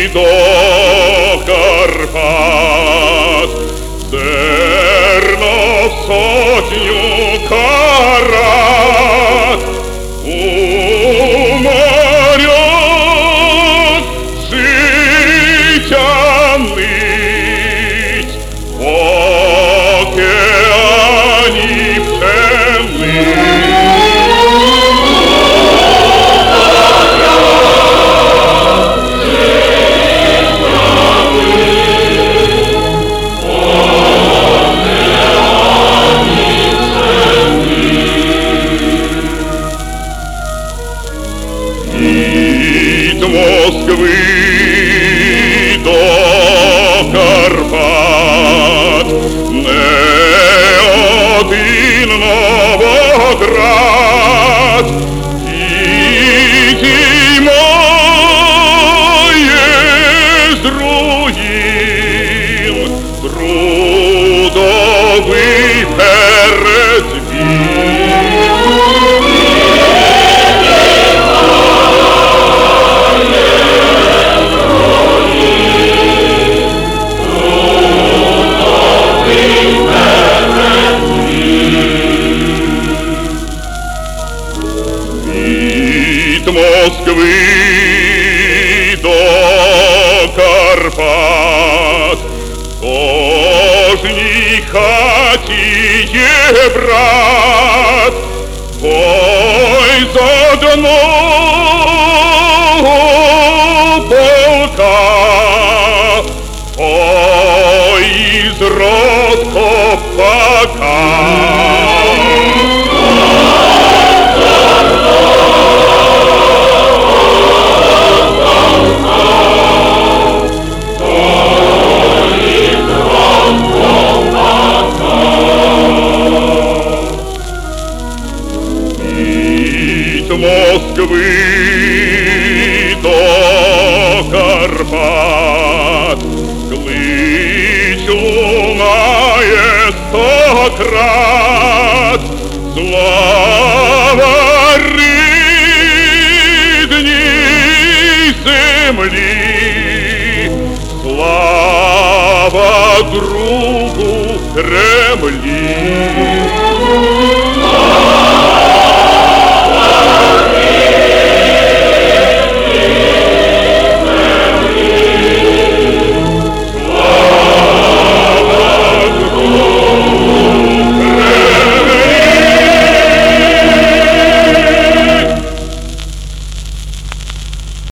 до Карпат, зерно в сотню карат, у морях життя нить, в океані пшениця. Від Москви до Карпат не один Новоград підіймає з руїн трудовий передзвін. Від Москви до Карпат в кожній хаті є брат, бой з одного полка, ой із розкопака. Від Москви до Карпат клич лунає стократ. Слава рідній землі, слава другу Кремлі.